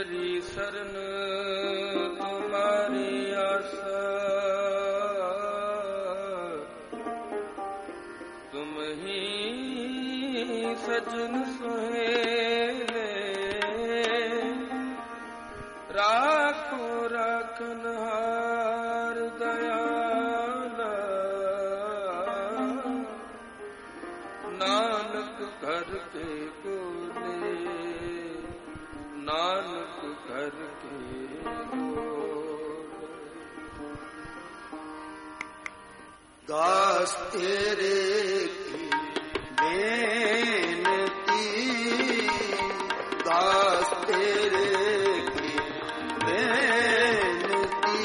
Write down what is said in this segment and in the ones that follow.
तुम्हारी शरण तुम्हारी आशा, तुम ही सजन सुहेले, राखो राखनहार दयाला, नानक घर के कोले, नानक घर के कोले। दास तेरे की बेनती, दास तेरे की बेनती,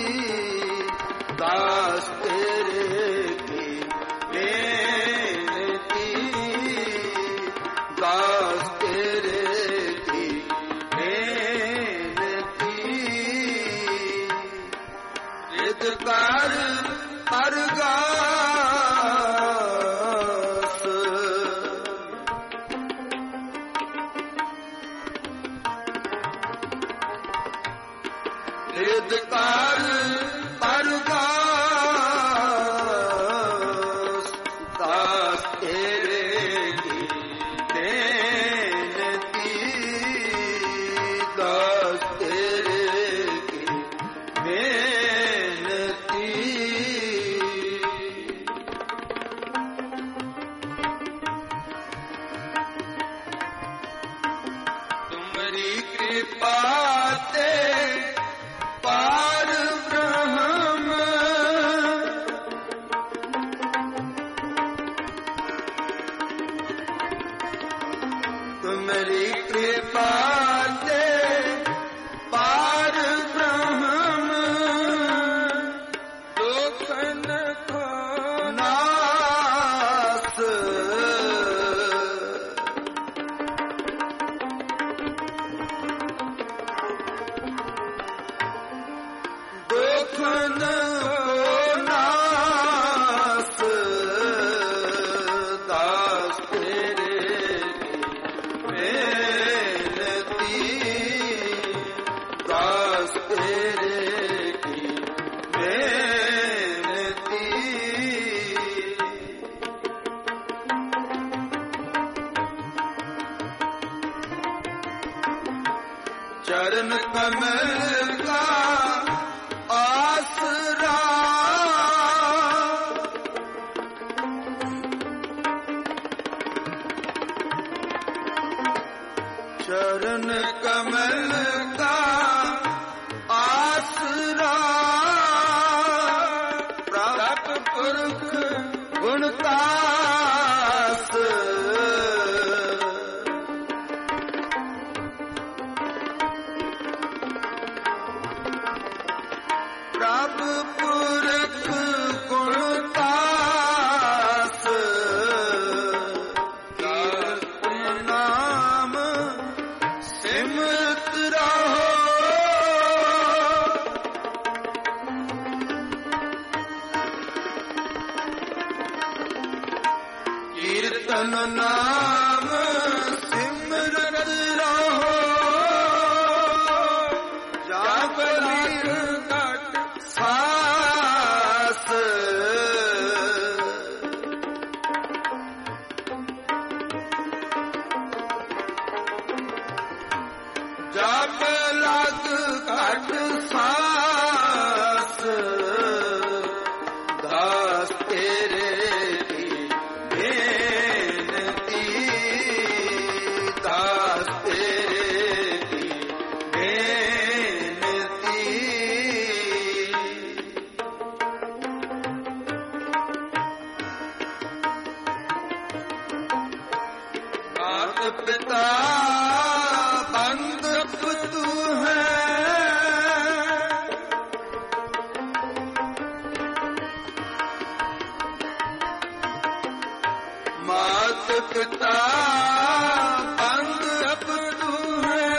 दास तेरे की बेनती, दास तेरे की बेनती, रिदकार अरगास, रिदकार अरगास, दास तेरे की बेनती, दास तेरे की बेनती। तुम्हारी कृपा ते पार ब्रह्म, तुम्हारी कृपा ते पार ब्रह्म, दुखन को नास, दुखन को नास, दास तेरे की बेनती, दास तेरे की बेनती। चरण कमल का आसरा, चरण कमल का आसरा, प्राप्त पुरख गुणतास, प्रभ पुरख गुणतास, कीर्तन नाम सिमरत रहो, कीर्तन नाम सिमरत रहो, जागलिक घट सास, जप लग घट सास, दास तेरे की बेनती, दास तेरे की बेनती। मात पिता बंधुप तू है, मात पिता बंधुप तू है,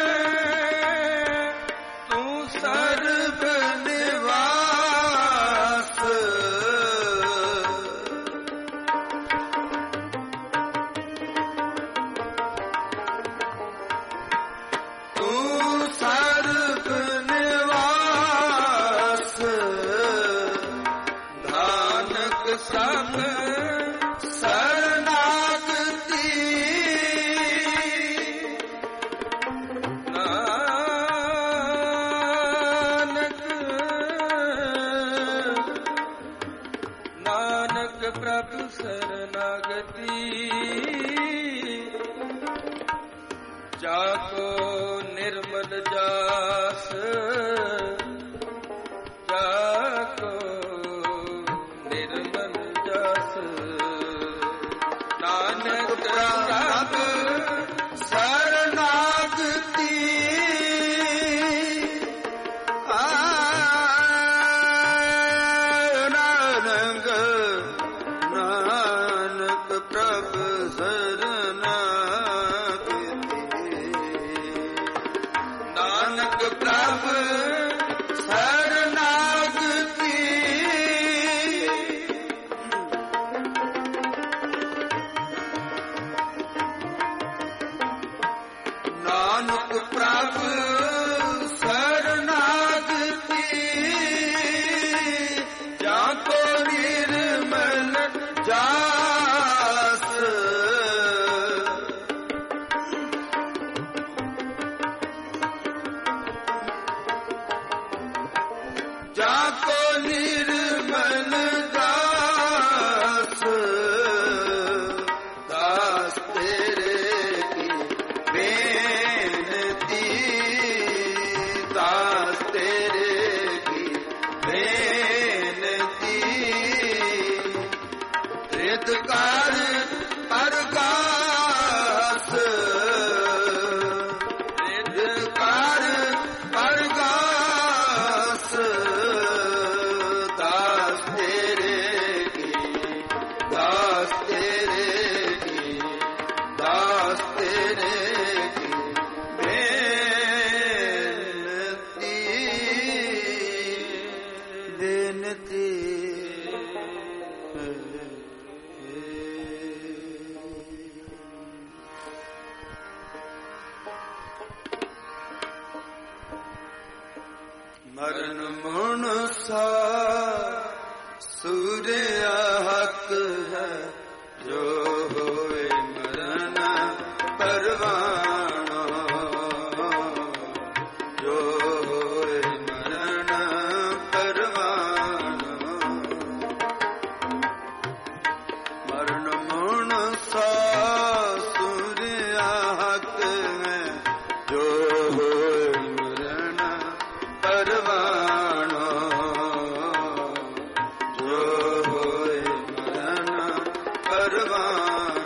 तू सर्व निवास, तू ਪ੍ਰਭ ਸਰਨਾਗਤੀ ਨਾਨਕ ਪ੍ਰਭ ਸਰਨਾਗਤੀ ਜਾ ਕੋ ਨਿਰਮਲ ਜਾਸ ਜਾ ਕੋ ਨਿਰਮਲ ਜਾਸ ਨਾਨਕ ਪ੍ਰਭ ਸਰਨਾਗਤੀ ਨਾਨਕ ਪ੍ਰਭ ਸਰਨਾਗਤੀ ਨਾਨਕ ਪ੍ਰਭ ਸਰਨਾਗਤੀ ਨਾਨਕ ਪ੍ਰਭ ਸਰਨਾਗਤੀ ਜਾ ਕੋ ਨਿਰਮਲ ਜਾਸ ਜਾ ਕੋ ਨਿਰਮਲ ਦਾਸ ਦਾਸ ਤੇਰੇ ਕੀ ਬੇਨਤੀ ਦਾਸ ਤੇਰੇ ਕੀ ਬੇਨਤੀ ਰਿਤ ਕਰ ਅਰਗਾਸ ਰਿਤ ਕਰ ਅਰਗਾਸ ਦਾਸ ਤੇਰੇ ਕੀ ਦਾਸ ਤੇਰੇ ਕੀ ਦਾਸ ਤੇਰੇ ਕੀ ਬੇਨਤੀ ਬੇਨਤੀ ਮਰਨ ਮਨੁਸਾ ਸੂਰਿਆ ਹੱਕ ਹੈ ਜੋ ਹੋਏ ਮਰਨ ਪਰਵਾਣਾ ਜੋ ਹੋਏ ਮਰਨ ਪਰਵਾਣਾ ਮਰਨ ਮਨੁਸਾ ਸੂਰਿਆ ਹੱਕ ਹੈ ਜੋ ਹੋਏ ਮਰਨ ਪਰਵਾਣਾ ਜੋ ਹੋਏ ਮਰਨ ਪਰਵਾਣਾ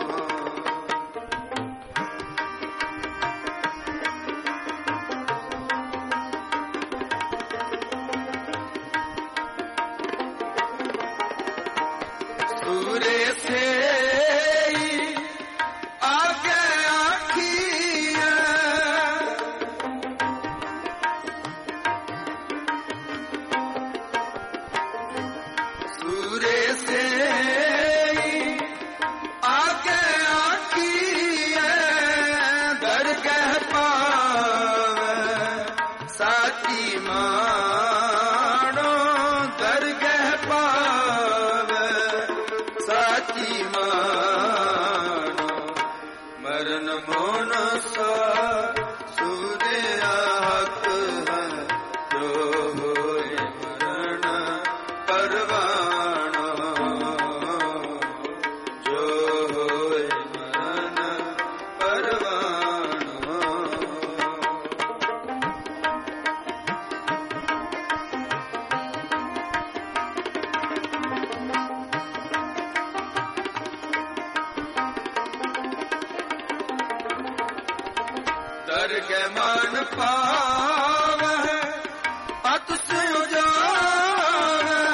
ਸੂਰੇ ਸੇ ਆਗੇ ਆਖੀਏ ਸੂਰੇ ਸੇ ਆਗੇ ਆਖੀਏ ਦਰਗਹ ਪਾਵੇ ਸਾਚੀ ਮਾਣੋ ਦਰਗਹ ਪਾਵੇ ਸਾਚੀ ਮਾਣੋ ਮਰਨ ਮਨੁਸਾ ਸੂਰਿਆ ਹੱਕ ਹੈ ਜੋ ਹੋਏ ਮਰਨ ਪਰਵਾਣਾ ਜੋ ਹੋਏ ਮਰਨ ਪਰਵਾਣਾ ਦਰਗਹਿ ਮਨ ਪਾਵਹਿ ਅਤਿ ਸੁਜਾਵਹਿ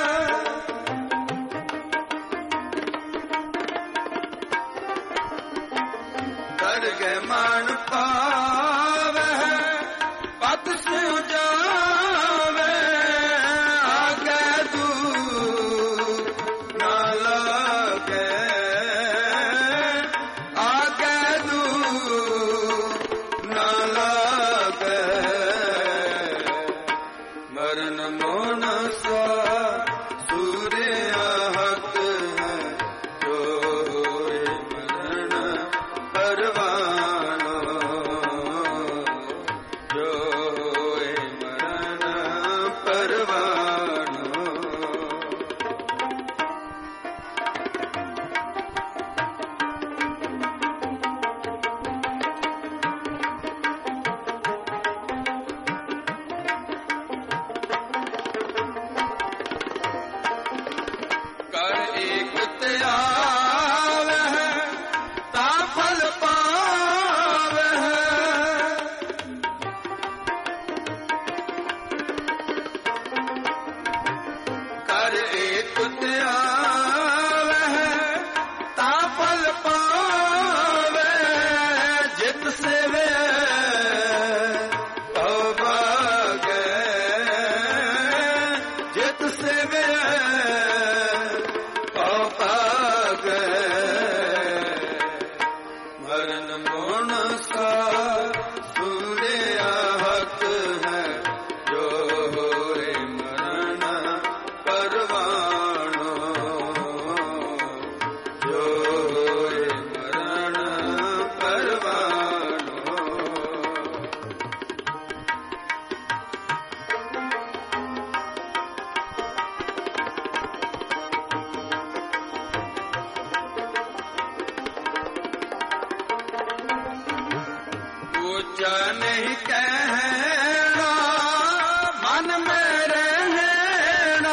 ਦਰਗਹਿ ਮਨ ਪਾਵਹਿ ਅਤਿ ਸੁਜਾਵਹਿ ਆਗੇ ਦੂਰ ਨਾ ਲਾਗੇ ਆਗੇ ਦੂਰ ਨਾ ਲਾਗੇ ਮਰਨ ਮਨੁਸਾ ਸੂਰਿਆ ਪਰਵਾਨੋ ਜੋ ਹੋਏ ਮਰਨ ਪਰਵਾਨੋ। ਕਰ ਏਕ ਧਿਆਵਹਿ ਤਾ ਫਲ ਪਾਵਹਿ। ਕਰ ਏਕ ਧਿਆਵਹਿ ਤਾ ਫਲ ਪਾਵੈ। ਜਿਤ ਸੇਵੈ ਭਉ ਭਾਗੈ। ਜਿਤ ਸੇਵੈ ਭਉ ਭਾਗੈ। ਮਰਨ ਮੋਣ ਸਾ ਸੂਰਿਆ ਹੱਕ ਹੈ। ਜੋ ਹੋਏ ਮਰਨ ਪਰਵਾਨੋ ਜੋ ਹੋਏ ਮਰਨ ਪਰਵਾਨੋ। ਉੱਚਾ ਨਹੀਂ ਕਹਿਣਾ ਮਨ ਮੈਂ ਰਹਿਣਾ।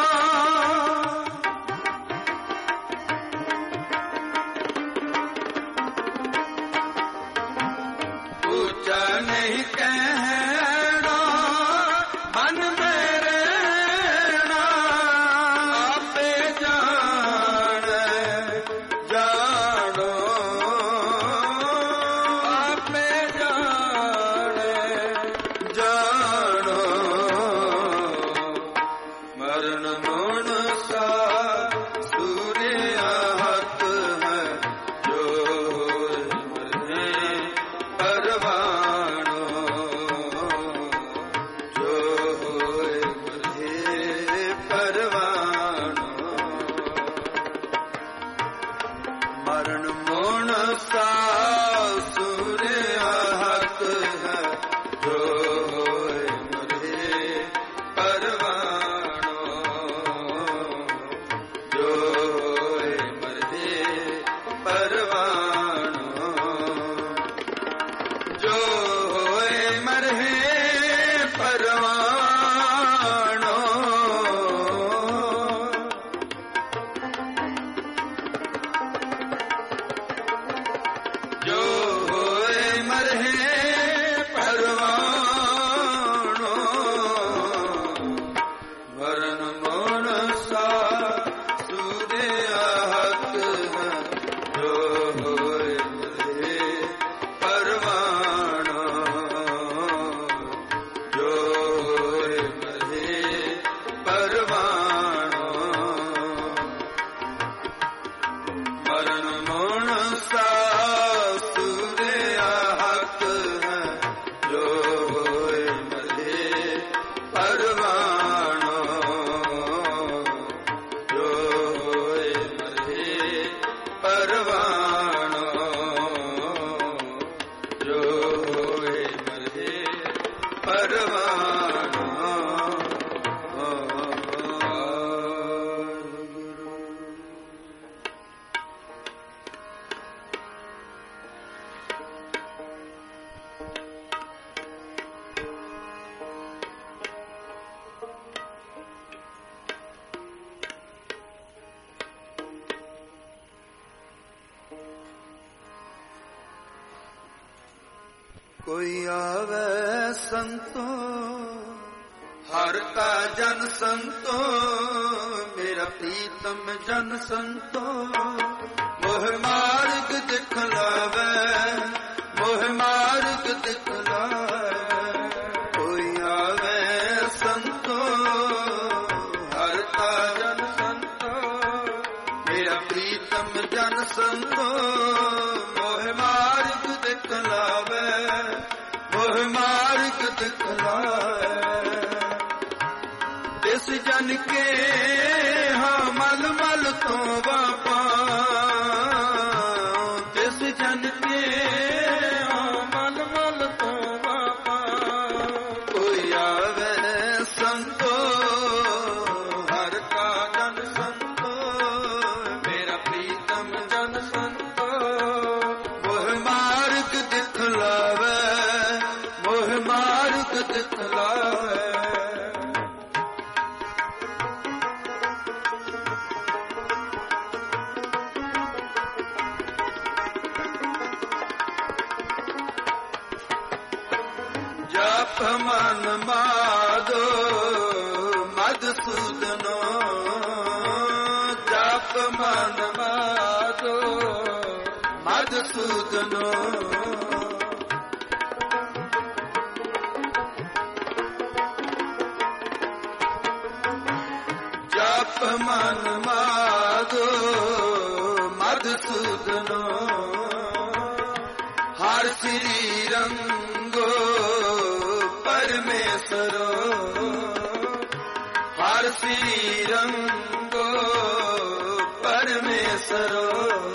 ਉੱਚਾ ਨਹੀਂ ਕਹਿਣਾ ਮਨ ਮੈਂ ਰਹਿਣਾ। ਆਪੇ ਜਾਣੈ ਜਾਣੋ। ਆਪੇ ਜਾਣੈ ਜਾਣੋ। ਮਰਨ ਮੋਣ ਸਾ ਸੂਰਿਆ ਹੱਕ ਹੈ। ਜੋ ਹੋਏ ਮਰੇ ਪਰਵਾਨੋ ਜੋ ਹੋਏ ਮਰੇ ਪਰਵਾਨੋ। ਮਰਨ ਮੋਣ ਸਾ ਸੂਰਿਆ ਹੱਕ ਹੈ। ਜੋ ਹੋਏ ਮਰੇ ਪਰਵਾਨੋ ਜੋ ਹੋਏ ਮਰੇ ਪਰਵਾਨੋ। ਜੋ ਹੋਏ ਮਰੇ ਪਰਵਾਨੋ ਜੋ ਹੋਏ ਮਰੇ ਪਰਵਾਨੋ। ਮਰਨ ਮੋਣ ਸਾ ਸੂਰਿਆ ਹੱਕ ਹੈ। ਜੋ ਹੋਏ ਮਰੇ ਪਰਵਾਨੋ ਜੋ ਹੋਏ ਮਰੇ ਪਰਵਾਨੋ। ਮਰਨ ਮੋਣ ਸਾ ਸੂਰਿਆ ਹੱਕ ਹੈ। ਜੋ ਹੋਏ ਮਰੇ ਪਰਵਾਨੋ ਜੋ ਹੋਏ ਮਰੇ ਪਰਵਾਨੋ ਜੋ ਹੋਏ ਮਰੇ ਪਰਵਾਨੋ। ਕੋਈ ਆਵੇ ਸੰਤੋ ਹਰ ਕਾ ਜਨ ਸੰਤੋ। ਮੇਰਾ ਪ੍ਰੀਤਮ ਜਨ ਸੰਤੋ ਮੋਹ ਮਾਰਗ ਦਿਖਲਾਵੇ। ਮੋਹ ਮਾਰਗ ਦਿਖਲਾਵੇ। ਕੋਈ ਆਵੇ ਸੰਤੋ ਹਰ ਕਾ ਜਨ ਸੰਤੋ। ਮੇਰਾ ਪ੍ਰੀਤਮ ਜਨ ਸੰਤੋ ਮੋਹ ਮਾਰਗ ਦਿਖਲਾਵੇ। ਮੋਹ ਮਾਰਗ ਦਿਖਲਾਵੇ। ਤਿਸ ਜਨ ਕੇ ਹਾਂ ਮਲ ਮਲ ਤੋਂ ਵਾਪਾ। ਤਿਸ ਜਨ ਕੇ ਮਨ ਮਲ ਤੋਂ ਬਾਪਾ ਕੋਈ ਆਵੇ ਸੰਤੋ ਹਰ ਕਾ ਜਨ ਸੰਤੋ ਮੇਰਾ ਪ੍ਰੀਤਮ ਜਨ ਸੰਤੋ ਮੋਹ ਮਾਰਗ ਦਿਖਲਾਵੇ ਮੋਹ ਮਾਰਗ ਦਿਖਲਾਵੇ ਜਪ ਮਨ ਮਾਦੋ ਮਧਸੂਦਨੋ ਜਪ ਮਨ ਮਾਦੋ ਮਧਸੂਦਨੋ ਜਪ ਮਨ ਮਾਦੋ ਮਧਸੂਦਨੋ ਹਰ ਸ੍ਰੀ ਰੰਗੋ ਪਰਮੇਸ਼ਰੋ ਹਰ ਸ੍ਰੀ ਰੰਗੋ ਪਰਮੇਸ਼ਰੋ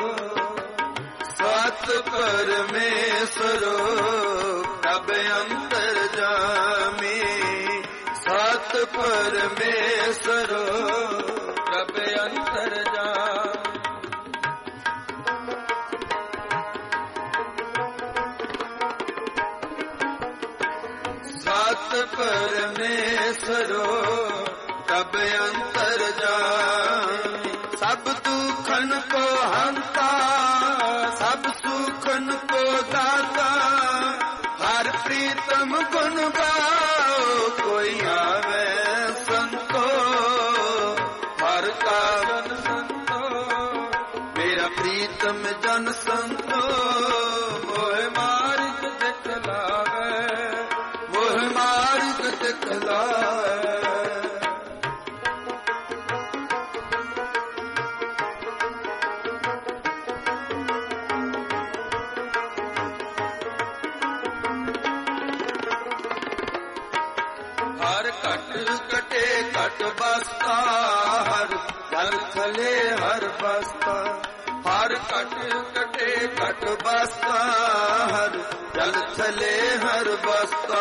ਸਤ ਪਰਮੇਸ਼ਰੋ ਪ੍ਰਭ ਅੰਤਰ ਜਾਮੀ ਸਤ ਪਰਮੇਸ਼ਰੋ ਪ੍ਰਭ ਅੰਤਰ ਜਾਮੀ ਸਤ ਪਰਮੇਸ਼ਰੋ ਪ੍ਰਭ ਅੰਤਰ ਜਾਮੀ ਸਭ ਦੁਖਨ ਕੋ ਹੰਤਾ ਸਭ ਸੁਖਨ ਕੋ ਦਾਤਾ ਹਰ ਪ੍ਰੀਤਮ ਗੁਣ ਗਾਓ ਕੋਈ ਆਵੇ ਸੰਤੋ ਹਰ ਕਾ ਜਨ ਸੰਤੋ ਮੇਰਾ ਪ੍ਰੀਤਮ ਜਨ ਸੰਤੋ ਮੋਹ ਮਾਰਗ ਦਿਖਲਾਵੇ ਮੋਹ ਮਾਰਗ ਦਿਖਲਾਵੇ ਹਰ ਘਟ ਕਟੇ ਘਟ ਬਸਤਾ ਹਰ ਜਲ ਥਲੇ ਹਰ ਬਸਤਾ ਹਰ ਘਟ ਕਟੇ ਘਟ ਬਸਤਾ ਹਰ ਜਲ ਥਲੇ ਹਰ ਬਸਤਾ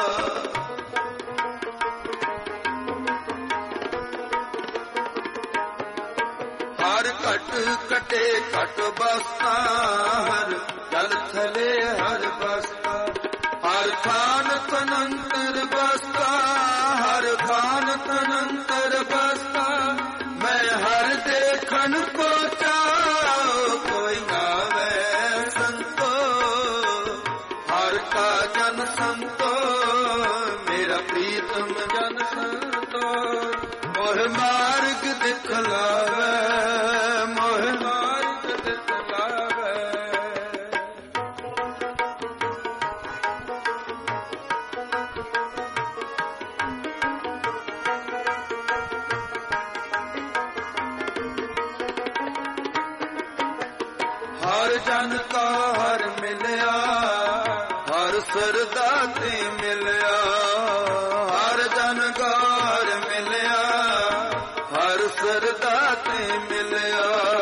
ਹਰ ਘਟ ਕਟੇ ਘਟ ਬਸਤਾ ਹਰ ਜਲ ਥਲੇ ਹਰ ਬਸਤਾ ਹਰ ਖਾਨ ਤਨੰਤਰ ਬਸਤਾ ਹਰ ਖਾਨ ਤਨੰਤਰ ਬਸਤਾ ਮੈਂ ਹਰ ਦੇਖਣ ਕੋ ਚਾਉ ਕੋਈ ਗਾਵੇ ਸੰਤੋ ਹਰ ਕਾ ਜਨ ਸੰਤੋ ਮੇਰਾ ਪ੍ਰੀਤਮ ਜਨ ਸੰਤੋ ਮੋਹ ਮਾਰਗ ਦਿਖਲਾਵੇ ਮੋਹ ਮਾਰਗ ਦਿਖਲਾਵੇ ਹਰ ਜਨ ਕਾ ਹਰ ਮਿਲਿਆ ਹਰ ਸਰਦਾ ਤੇ ਮਿਲਿਆ ਹਰ ਜਨ ਕਾ ਹਰ ਮਿਲਿਆ ਹਰ ਸਰਦਾ ਤੇ ਮਿਲਿਆ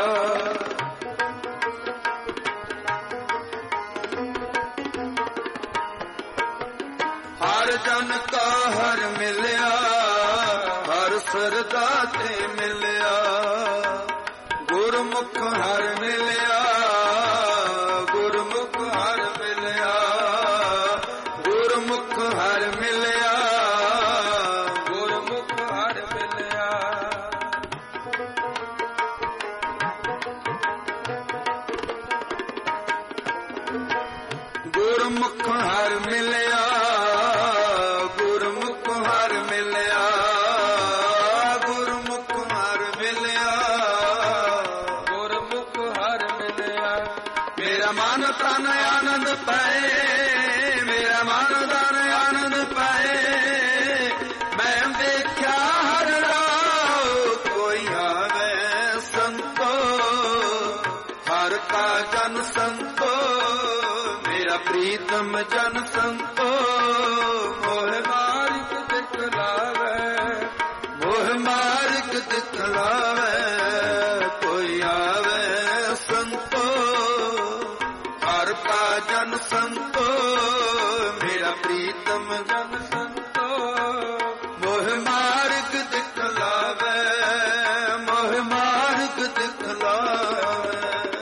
ਹਰ ਜਨ ਕਾ ਹਰ ਮਿਲਿਆ ਹਰ ਸਰਦਾ ਤੇ ਮਿਲਿਆ ਗੁਰਮੁਖ ਹਰ ਮਿਲਿਆ ਗੁਰਮੁਖ ਹਰ ਮਿਲਿਆ ਗੁਰਮੁਖ ਹਰ ਮਿਲਿਆ ਗੁਰਮੁਖ ਹਰ ਮਿਲਿਆ ਗੁਰਮੁਖ ਹਰ ਮਿਲਿਆ ਗੁਰਮੁਖ ਹਰ ਮਿਲਿਆ ਗੁਰਮੁਖ ਹਰ ਮਿਲਿਆ ਗੁਰਮੁਖ ਹਰ ਮਿਲਿਆ ਮੇਰਾ ਮਨ ਤਨ ਆਨੰਦ ਪਾਏ ਮੇਰਾ ਮਨ ਤਨ ਆਨੰਦ ਪਾਏ ਮੈਂ ਦੇਖਿਆ ਹਰ ਰਾਹ ਕੋਈ ਆਵੇ ਸੰਤੋ ਹਰ ਕਾ ਜਨ ਸੰਤੋ ਮੇਰਾ ਪ੍ਰੀਤਮ ਜਨ ਸੰਤੋ ਮੋਹ ਮਾਰਗ ਦਿਖਲਾਵੇ ਮੋਹ ਮਾਰਗ ਦਿਖਲਾਵੇ ਕੋਈ ਆਵੇ ਸੰਤੋ ਜਨ ਸੰਤੋ ਮੇਰਾ ਪ੍ਰੀਤਮ ਜਨ ਸੰਤੋ ਮੋਹ ਮਾਰਗ ਦਿਖਲਾਵੇ ਮੋਹ ਮਾਰਗ ਦਿਖਲਾਵੇ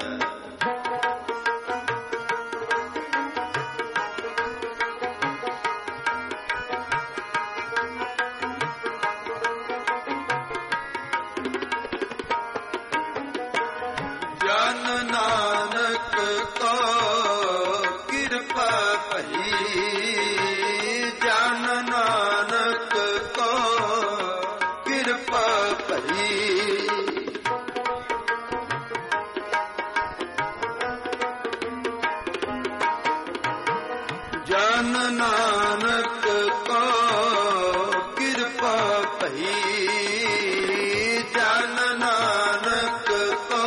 ਜਨ ਨਾਨਕ ਕੋ ਕਿਰਪਾ ਭਈ ਜਨ ਨਾਨਕ ਕੋ ਕਿਰਪਾ ਭਈ ਜਨ ਨਾਨਕ ਕੋ ਕਿਰਪਾ ਭਈ ਜਨ ਨਾਨਕ ਕੋ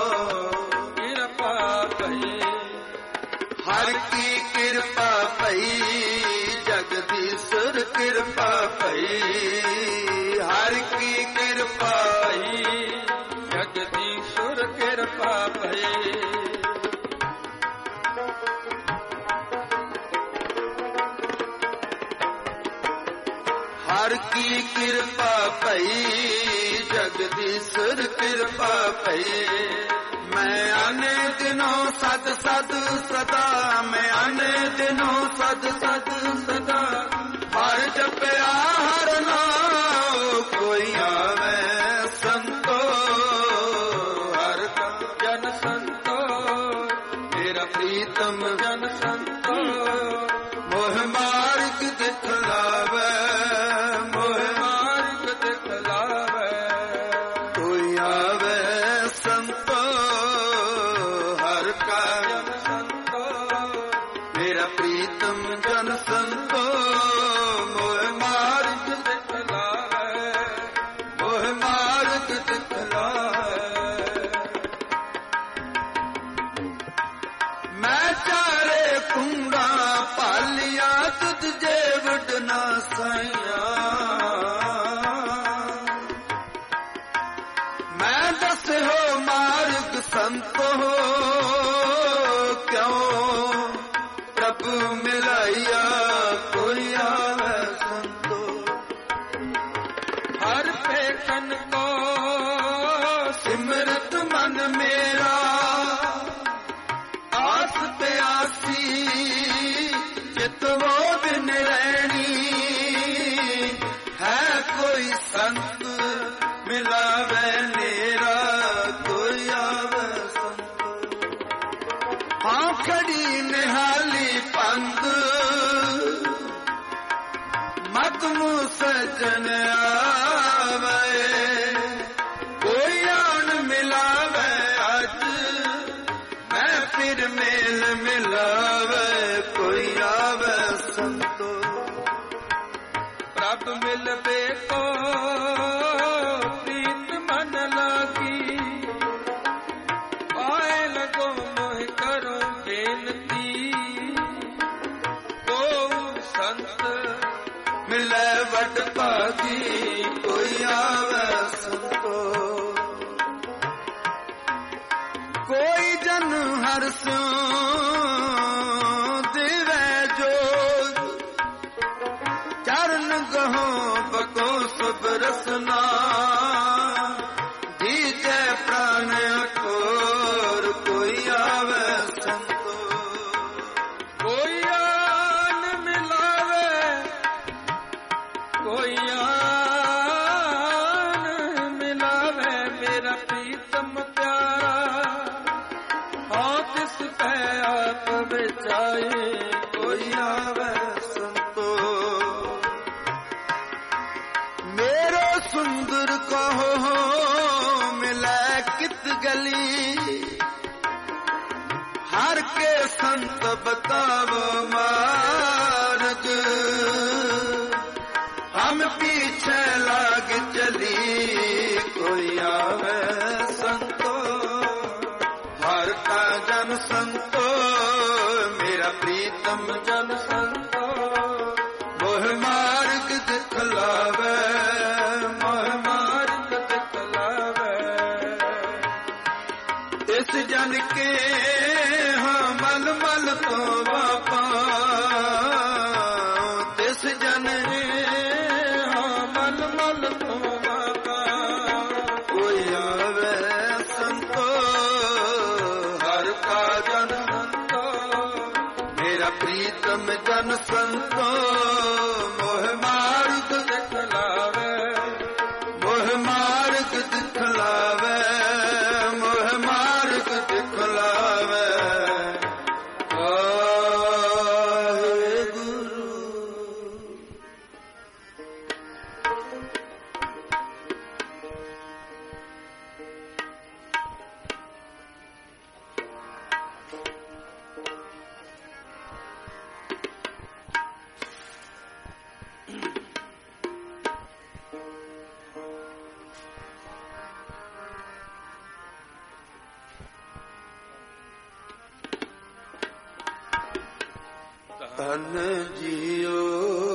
ਕਿਰਪਾ ਭਈ ਹਰ ਕੀ ਕਿਰਪਾ ਭਈ ਜਗਦੀਸ਼ਰ ਕਿਰਪਾ ਭਈ ਹਰ ਕੀ ਕਿਰਪਾ ਭਈ ਜਗਦੀਸ਼ਰ ਕਿਰਪਾ ਭਈ ਹਰ ਕੀ ਕਿਰਪਾ ਭਈ ਜਗਦੀਸ਼ਰ ਕਿਰਪਾ ਭਈ ਮੈਂ ਆਨੇ ਦਿਨੋਂ ਸਦ ਸਦ ਸਦਾ ਮੈਂ ਆਨੇ ਦਿਨੋਂ ਸਦ ਸਦ ਸਦਾ ਹਰ ਜਪਿਆ ਹਰ ਨਾਮ ਕੋਈ ਆਵੇ ਸੰਤੋ ਹਰ ਜਨ ਸੰਤੋ ਮੇਰਾ ਪ੍ਰੀਤਮ ਜਨ ਸੰਤੋ ਮੋਹ ਮਾਰਗ ਦਿਖਲਾਵੇ ਮੋਹ ਮਾਰਗ ਦਿਖਲਾਵੇ ਕੋਈ ਆਵੇ ਸੰਤੋ ਹਰ ਕਾ ਜਨ ਸੰਤੋ ਮੇਰਾ ਪ੍ਰੀਤਮ ਜਨ ਸੰਤੋ ਮੋਹ ਮਾਰਗ ਦਿਖਲਾਵੇ ਮੋਹ ਮਾਰਗ ਦਿਖਲਾਵੇ ਮੈਂ ਚਾਰੇ ਕੁੰਡਾ ਪਾਲਿਆ ਤੁਧ ਜੇ ਵਡਨਾ ਸਾਈਆਂ ਮੈਂ ਦੱਸਿਓ ਮਾਰਗ ਸੰਤੋ ਕਿਉਂ ਪ੍ਰਭੂ ਮਿਲਾਇਆ ਕੋਈ ਆਵੇ ਸੰਤੋ ਹਰ ਭੇਖਨ ਕੋ ਸਿਮਰਤ ਮਨ ਮੇਰਾ ਆਸ ਪਿਆਸੀ ਜਿਤਵੋ ਬਿਨ ਰਹਿਣੀ ਹੈ ਕੋਈ ਸੰਤ ਮਿਲਾਵੇ ਨੇਰਾ ਕੋਈ ਆਵੇ ਸੰਤ ਹਾਂ ਖੜੀ ਨਿਹਾਲੀ ਪੰਦ ਮਤ ਨੂੰ ਸਜਣ ਆਵੇ ਕੋਈ ਆਣ ਮਿਲਾਵੇ ਅੱਜ ਮੈਂ ਫਿਰ ਮੇਲ ਮਿਲਾਵੇ ਕੋਈ ਆਵੇ ਸੰਤੋ ਪ੍ਰਭ ਮਿਲਵੇ ਕੋ ਪ੍ਰੀਤ ਮਨ ਲਾਗੀ ਆਏ ਲਗੋ ਮੋਹਿ ਕਰੋ ਬੇਨਤੀ ਕੋ ਸੰਤ ਮਿਲੇ ਵਡ ਭਾਗੀ ਕੋਈ ਆਵੇ ਸੰਤੋ ਕੋਈ ਜਨ ਹਰ ਸਿਉ ਦੇਵੇ ਜੋਗ ਚਰਨ ਗਹੋ ਬਕੋ ਸੁਭ ਰਸਨਾ ਦੀਜੈ ਪ੍ਰਾਨ ਅਠੋਰ ਕੋਈ ਆਵੇ ਸੰਤੋ ਕੋਈ ਆਨ ਮਿਲਾਵੇ ਕੋਈ ਆਨ ਮਿਲਾਵੇ ਮੇਰਾ ਪ੍ਰੀਤਮ ਪਿਆਰਾ ਹਾਂ ਤਿਸ ਪੈ ਆਪ ਵਿਚਾਏ ਕੋਈ ਆਵੇ ਸੰਤੋ ਮੇਰੋ ਸੁੰਦਰ ਕਹੋ ਮਿਲੈ ਕਿਤ ਗਲੀ ਹਰ ਕੇ ਸੰਤ ਬਤਾਵੋ ਮਾਰਗ ਹਮ ਪੀਛੇ ਲਾਗ ਚਲੀ ਕੋਈ ਆਵੇ ਸੰਤੋ ਹਰ ਕਾ ਜਨ ਸੰਤੋ ਮੇਰਾ ਪ੍ਰੀਤਮ ਜਨ ਸੰਤੋ ਮੋਹ ਮਾਰਗ ਦਿਖਲਾਵੇ ਮੋਹ ਮਾਰਗ ਦਿਖਲਾਵੇ ਇਸ ਜਨ ਕੇ ਹਾਂ ਮਨ ਮਲ ਧੋਵਾ ਪਾਉ ਤਿਸ ਜਨ ਮਲ ਮਲ ਧੋਵਾ ਪਾਉ ਕੋਈ ਆਵੇ ਸੰਤੋ ਹਰ ਕਾ ਜਨ ਸੰਤੋ ਮੇਰਾ ਪ੍ਰੀਤਮ ਜਨ ਸੰਤੋ ਮੋਹ ਮਾਰਗ ਦਿਖਲਾਵੇ ਮੋਹ ਮਾਰਗ ਦਿਖਲਾਵੇ ਮੋਹ ਮਾਰਗ ਦਿਖਲਾਵੇ ਵਾਹਿਗੁਰੂ ਧਨ ਜੀਓ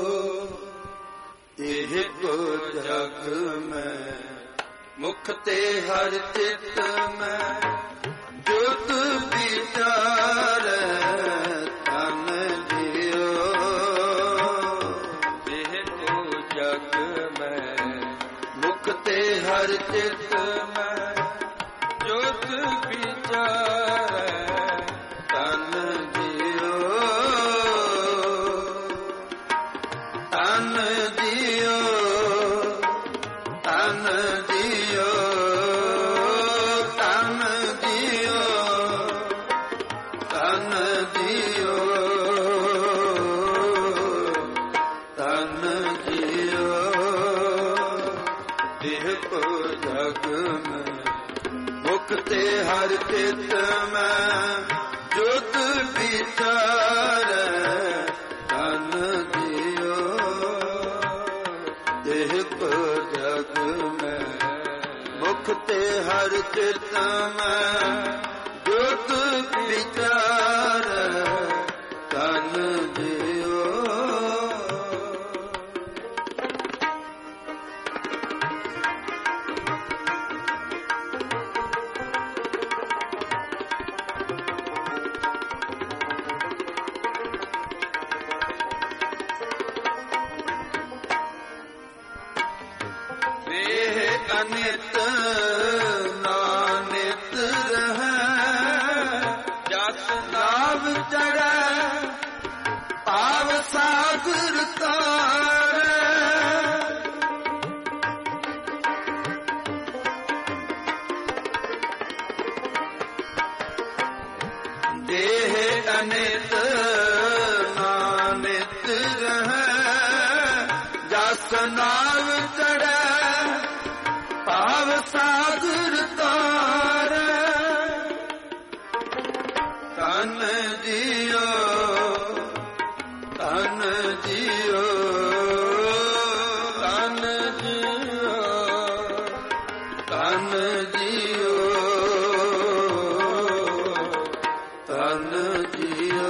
ਇਹ ਕੋ ਜਗ ਮੈਂ ਮੁਖ ਤੇ ਹਰ ਚਿਤ ਮੈਂ ਜੁਤ ਵਿਚਾਰ ਧਨ ਜੀਓ ਇਹ ਕੋ ਜਗ ਮੈਂ ਮੁਖ ਤੇ ਹਰ ਚਿਤ ਮੈਂ ਜੋਤ ਵਿਚਾਰੈ ਧਨ ਜੀਓ ਧਨ ਜੀਓ ਧਨ ਜੀਓ ਧਨ ਜੀਓ ਧਨ ਜੀਓ ਧਨ ਜੀਓ ਦੇਹ ਕੋ ਜਗ ਮੈਂ ਮੁਖ ਤੇ ਹਰ ਚਿਤ ਮੈਂ ਜੁਤ ਵਿਚਾਰ ਧਨ ਜੀਓ ਦੇਹ ਕੋ ਜਗ ਮੈਂ ਮੁਖ ਤੇ ਹਰ ਚਿਤ ਮੈਂ ਜੁਤ ਵਿਚਾਰ ਧਨ ਜੀਓ ਵੇਹ ਅਨਿਤ ਨਾਨਿਤ ਰਹੈ ਜਸ ਨਾਵ ਚੜੈ ਪਾਵ ਸਾਗਰ ਤਾਰੈ ਦੇਹ ਅਨਿਤ ਨਾਨਿਤ ਰਹੈ ਜਸ ਨਾਵ ਚੜੈ ਪਾਵ ਸਾਗਰ ਤਾਰੈ ਧਨ ਜੀਓ ਧਨ ਜੀਓ ਤਨ ਜੀਓ ਧਨ ਜੀਓ ਧਨ ਜੀਓ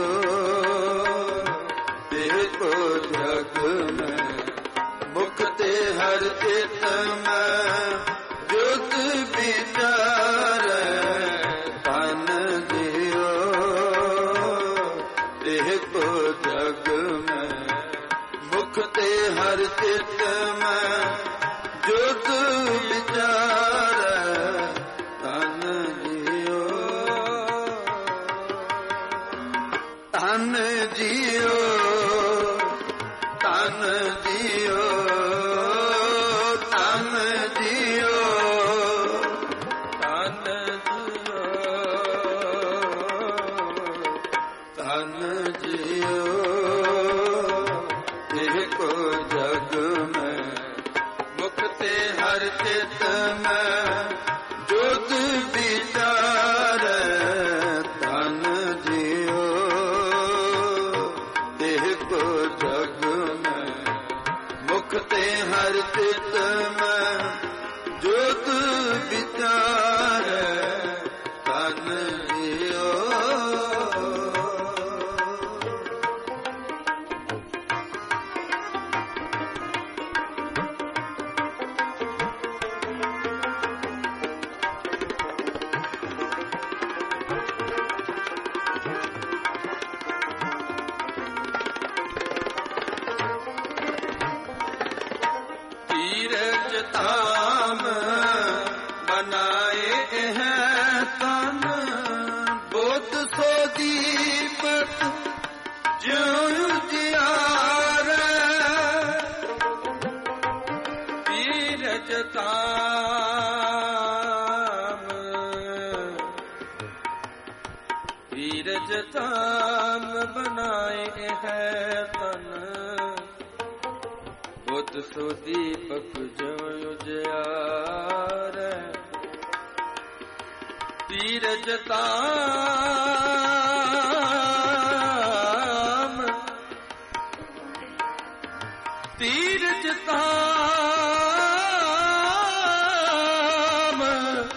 ਦੇਹ ਕੋ ਜਗ ਮੈਂ ਮੁਖ ਤੇ ਹਰ ਚਿਤ ਮੈਂ ਜੁਤ ਵਿਚਾਰੈ ਧਨ ਜੀਓ ਦੇਹ ਕੋ ਜਗ ਮੈਂ ਮੁਖ ਤੇ ਹਰ ਚਿਤ ਮੈਂ ਜੁਤ ਵਿਚਾਰੈ ਧਨ ਜੀਓ ਧਨ ਜੀਓ ਧਨ ਜੀਓ ਧਨ ਜੀਓ ਤਨ ਜੀਓ ਧਨ ਜੀਓ ਇਹ ਕੋ ਜਗ ਮੈਂ ਮੁਖ ਤੇ ਹਰ ਚਿਤ ਮੈਂ ਜੁਤ ਵਿਚਾਰੈ ਧਨ ਜੀਓ ਇਹ ਕੋ ਜਗ ਮੈਂ ਮੁਖ ਤੇ ਹਰ ਚਿਤ ਮੈਂ ਜੁਤ ਵਿਚਾਰੈ ਧਨ ਜੀਓ ਤਾਮ ਬਨਾਏ ਹੈ ਤਨ, ਬੁੱਧ ਸੋ ਦੀਪਕ ਜੋ ਉਜਿਆਰੈ। ਤੀਰਜ ਤਾਮ, ਤੀਰਜ ਤਾਮ,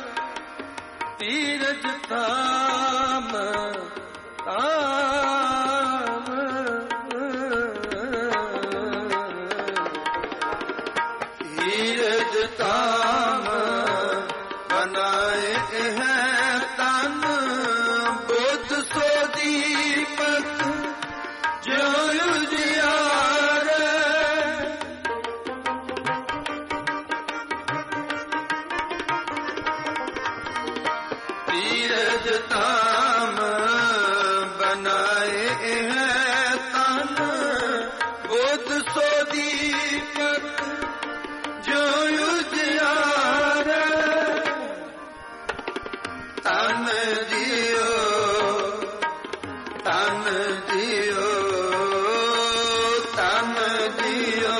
ਤੀਰਜ ਤਾਮ, ਤਾਮ। ਤੀਰਜ ਤਾਮ ਬਨਾਏ ਹੈ ਤਨ, ਬੁੱਧ ਸੋ ਦੀਪਕ ਜੋ ਉਜਿਆਰੈ। ਤੀਰਜ ਤਾਮ ਬਨਾਏ ਹੈ ਤਨ, ਬੁੱਧ ਸੋ ਦੀਪਕ ਜੋ ਉਜਿਆਰੈ। ਤਨ ਜੀਓ, ਤਨ ਜੀਓ, ਤਨ ਜੀਓ,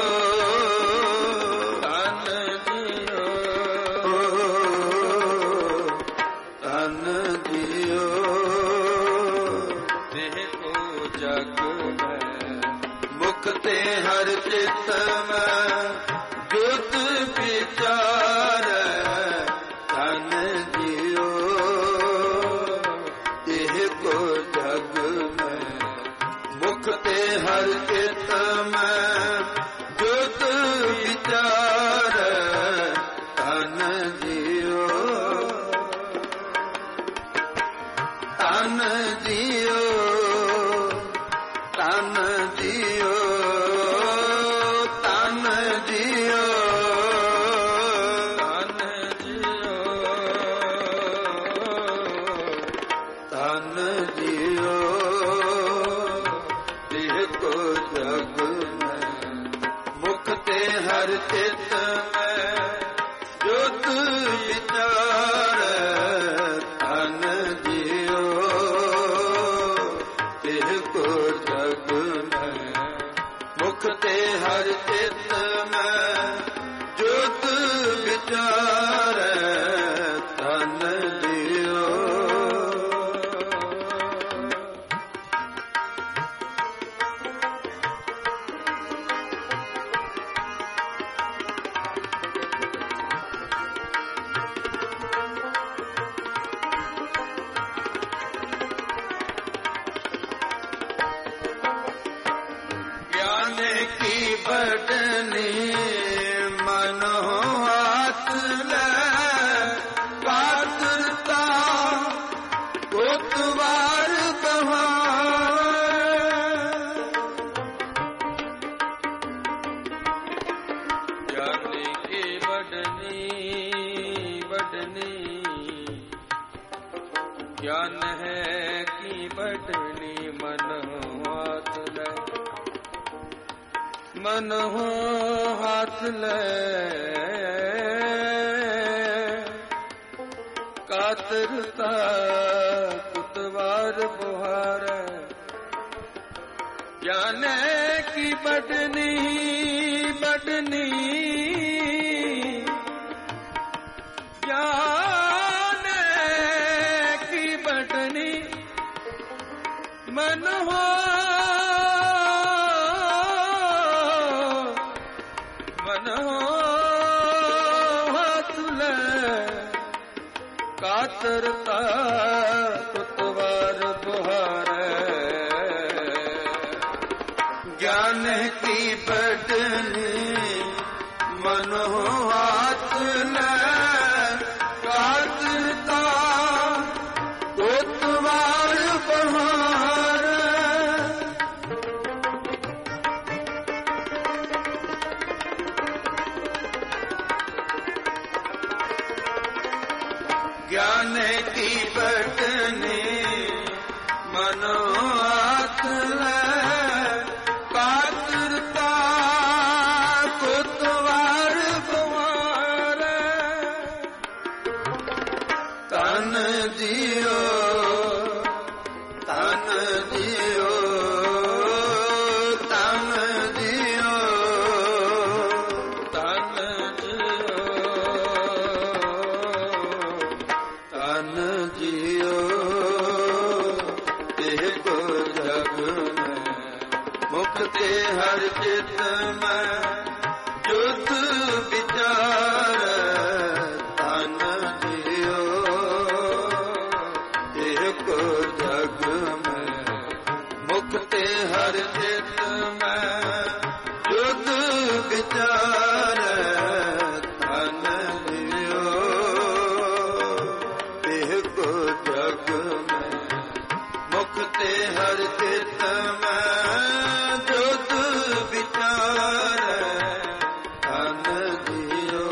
ਤਨ ਜੀਓ, ਤਨ ਜੀਓ। ਦੇਹ ਕੋ ਜਗ ਹੈ ਮੁਖ ਤੇ ਹਰ ਚਿਤ ਮੈਂ ਜੁਤ ਵਿਚਾਰੈ। ਤਨ ਜੀਓ, ਇਹ ਕੋ ਜਗ ਮੈਂ ਮੁਖ ਤੇ ਹਰ ਚਿਤ ਮੈਂ ਜੁਤ ਵਿਚਾਰੈ। ਤਨ ਜੀਓ, ਤਨ ਜੀਓ, ਤਨ ਜੀਓ, ਤਨ ਜੀਓ, ਤਨ ਜੀਓ, ਤਨ ਜੀਓ। ਇਹ ਕੋ ਜਗ ਮੈਂ ਮੁਖ ਤੇ ਹਰ ਚਿਤ ਮੈਂ ਜੁਤ ਵਿਚਾਰੈ। ਤਨ ਜੀਓ, ਇਹ ਕੋ ਜਗ ਮੈਂ ਮੁਖ ਤੇ ਹਰ ਚਿਤ ਮੈਂ ਜੁਤ ਵਿਚਾਰੈ। ਤਨ ਜੀਓ। ਗਿਆਨ ਕੀ ਬੜਨੀ ਮਨ ਹਾਥ ਲੈ, ਕਾਤਰਤਾ ਕੋਤਵਾਰ ਬਹਾਰ। ਗਿਆਨੀ ਕੀ ਬੜਨੀ ਬੜਨੀ, ਗਿਆਨ ਹੈ ਕੀ ਬੜਨੀ ਮਨ ਹਾਥ ਲੈ, ਮਨ ਹਾਥ ਲੈ। ਕਾਤਰਤਾ ਕੁਤਵਾਰ ਬੁਹਾਰੈ। ਗਿਆਨ ਕੀ ਬੜਨੀ ਬੜਨੀ, ਗਿਆਨ ਕੀ ਬੜਨੀ ਮਨ ਹੋ ਮਨ ਹੋ ਹਾਥ ਲੈ। ਕਾਤਰਤਾ ਕੁਤਵਾਰ ਬੁਹਾਰੈ। ਗਿਆਨ ਕੀ ਬੜਨੀ ਮਨ ਹਾਥ ਲੈ, ਕਾਤਰਤਾ ਕੋਤਵਾਰ ਬਹਾਰ। ਗਿਆਨ ਕੀ ਬੜਨੀ ਮਨ ਹਾਥ ਲੈ, ਕਾਤਰਤਾ ਕੋਤਵਾਰ ਬਹਾਰ। ਤਨ ਜੀਓ, ਤਨ ਜੀਓ ਤਨ ਜੀਓ ਤਨ ਜੀਓ ਇਹ ਕੋ ਜਗ ਮੈਂ ਮੁਕਤੇ ਹਰ ਚਿਤ ਮੈਂ ਜੁਦ ਵਿਚਾਰ ਤਨ ਜੀਓ ਇਹ ਕੋ ਜਗ ਮੈਂ ਮੁਕਤੇ ਹਰ ਚਿਤ ਮੈਂ ਜੁਦ ਵਿਚਾਰ ਤਨ ਜੀਓ ਇਹ ਕੋ ਜਗ ਮੈਂ ਮੁਕਤੇ ਹਰ ਚਿਤ ਮੈਂ ਜੁਦ ਵਿਚਾਰ ਤਨ ਜੀਓ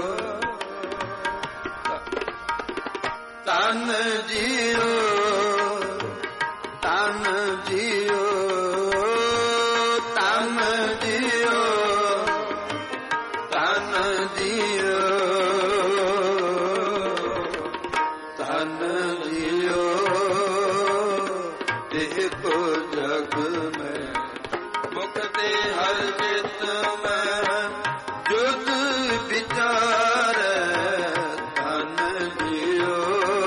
ਤਨ ਜੀਓ ਤਨ ਜੀਓ ਤਨ ਜੀਓ ਤਨ ਜੀਓ ਤਨ ਜੀਓ ਇਹ ਕੋ ਜਗ ਮੈਂ ਮੁਕਤੇ ਹਰ ਚਿਤ ਮੈਂ ਜੁਦ ਵਿਚਾਰ ਤਨ ਜੀਓ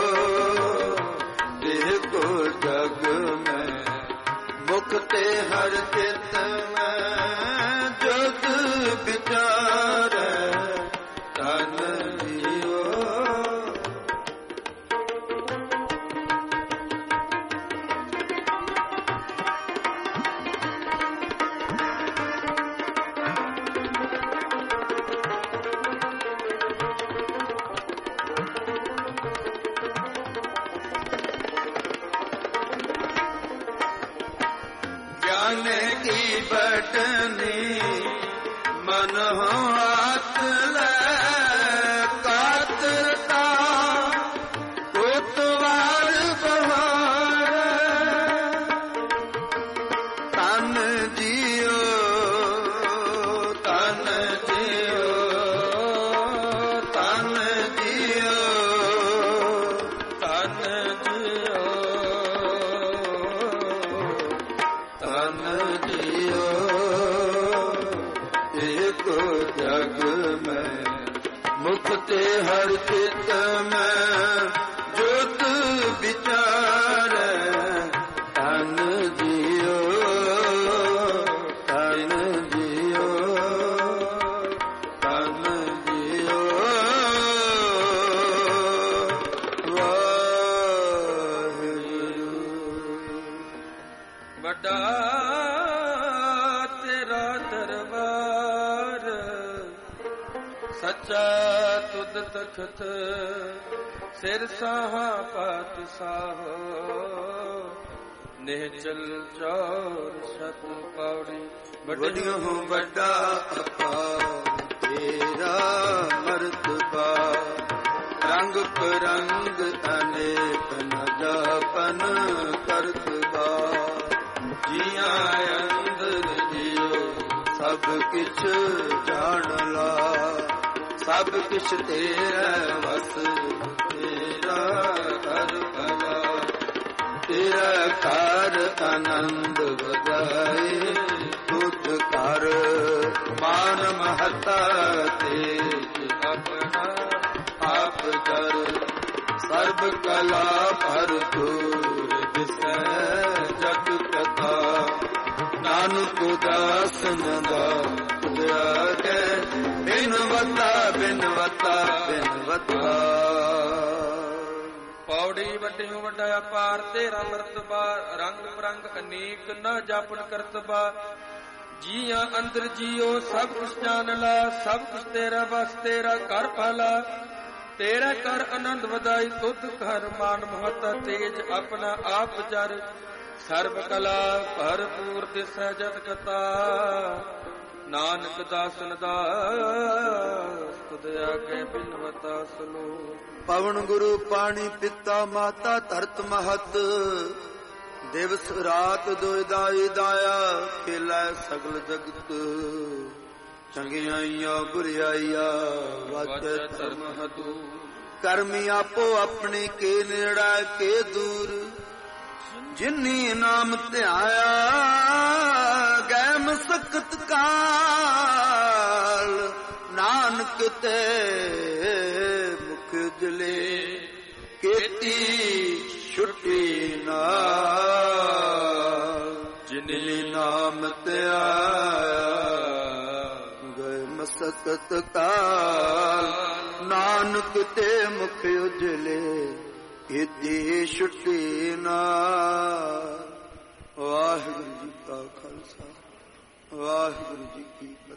ਇਹ ਕੋ ਜਗ ਮੈਂ ਮੁਕਤੇ ਹਰ ਚਿਤ ਮੈਂ ਜੁਦ ਵਿਚਾਰ ਤਨ ਜੀਓ ज्ञान की बटनी मन हो हाथ ले कातरता कोतवाल बहार तन जियो तन जियो तन जियो ਤਨ ਜੀਓ ਤਨ ਜੀਓ ਏਕ ਜਗ ਮੈਂ ਮੁਕਤੇ ਹਰ ਚਿਤ ਮੈਂ ਜੁਦ ਵਿਚਾਰ ਤਨ ਜੀਓ ਤਨ ਜੀਓ ਤਨ ਜੀਓ ਵਾਹਿਗੁਰੂ ਵੱਡਾ ਤੇਰਾ ਦਰਬਾਰ ਸੱਚਾ ਤੁਧ ਤਖਤ ਸਿਰ ਸਾਹਾ ਪਾਤ ਸਾਹੋ ਨਿਹਚਲ ਚੌਰ ਸਤ ਪੌੜੀ ਵੱਡਿਓ ਵੱਡਾ ਅਪਾਰ ਤੇਰਾ ਮਰਤਬਾ ਰੰਗ ਪਰੰਗ ਅਨੇਕ ਨ ਜਾਪਨ ਕਰਤਬਾ ਜੀਆਂ ਅੰਦਰ ਜਿਉ ਸਭ ਕਿਛ ਜਾਣ ਲਾ ਸਭ ਕਿਛ ਤੇਰਾ ਵਸ ਤੇਰਾ ਕਰ ਭਲਾ ਤੇਰਾ ਘਰ ਆਨੰਦ ਵਧਾਏ ਤੁਧ ਕਰ ਮਾਨ ਮਹਤਾ ਤੇਜ ਆਪਣਾ ਆਪ ਕਰ ਸਰਬ ਕਲਾ ਭਰਪੂਰ ਦਿਸੈ ਜਗ ਕਥਾ ਨਾਨਕ ਦਾਸਨ ਦਾ ਤੁਧਿਆਗੇ ਬਿਨਵਤਾ ਬਿਨਵਤਾ ਬਿਨਵਤਾ ਪੌੜੀ ਵੱਡਿਓ ਵੱਡਾ ਅਪਾਰ ਤੇਰਾ ਮਰਤਬਾ ਰੰਗ ਬਰੰਗ ਅਨੇਕ ਨ ਜਾਪਨ ਕਰਤਬਾ ਜੀਆਂ ਅੰਦਰ ਜੀਓ ਸਭ ਕੁਛ ਜਾਣ ਲਾ ਸਭ ਕੁਛ ਤੇਰਾ ਬਸ ਤੇਰਾ ਕਰ ਭਲਾ ਤੇਰਾ ਕਰ ਆਨੰਦ ਵਧਾਈ ਤੁਧ ਘਰ ਮਾਨ ਮਹਤਾ ਤੇਜ ਆਪਣਾ ਆਪ ਜਰ ਸਰਬ ਕਲਾ ਭਰਪੂਰ ਦਿਸੈ ਜਤ ਕਤਾ ਨਾਨਕ ਦਾਸਨ ਦਾਸ ਤੁਧ ਆਗੇ ਬਿਨਵਤਾ ਸੁਨੋ ਪਵਨ ਗੁਰੂ ਪਾਣੀ ਪਿਤਾ ਮਾਤਾ ਧਰਤ ਮਹਤ ਦਿਵਸ ਰਾਤ ਦੁਇ ਦਾਈ ਦਾਇਆ ਖੇਲਾ ਸਗਲ ਜਗਤ ਚੰਗਿਆਈਆਂ ਬੁਰਿਆਈਆਂ ਵਾਜੈ ਧਰਮ ਹਦੂ ਕਰਮੀ ਆਪੋ ਆਪਣੇ ਕੇ ਨੇੜਾ ਕੇ ਦੂਰ ਜਿਨੀ ਨਾਮ ਧਿਆਇਆ ਗੈ ਮਸਕਤ ਕਾਲ ਨਾਨਕ ਤੇ ਮੁਖ ਉਜਲੇ ਕੀਤੀ ਛੁੱਟੀ ਨਾਲ ਜਿਨੀ ਨਾਮ ਧਿਆਇਆ ਗੈ ਮਸਕਤ ਕਾਲ ਨਾਨਕ ਤੇ ਮੁਖ ਉਜਲੇ ਕੀਤੀ ਛੁੱਟੀ ਨਾਲ। ਵਾਹਿਗੁਰੂ ਜੀ ਕਾ ਖਾਲਸਾ ਵਾਹਿਗੁਰੂ ਜੀ ਕੀ ਫਤਿਹ।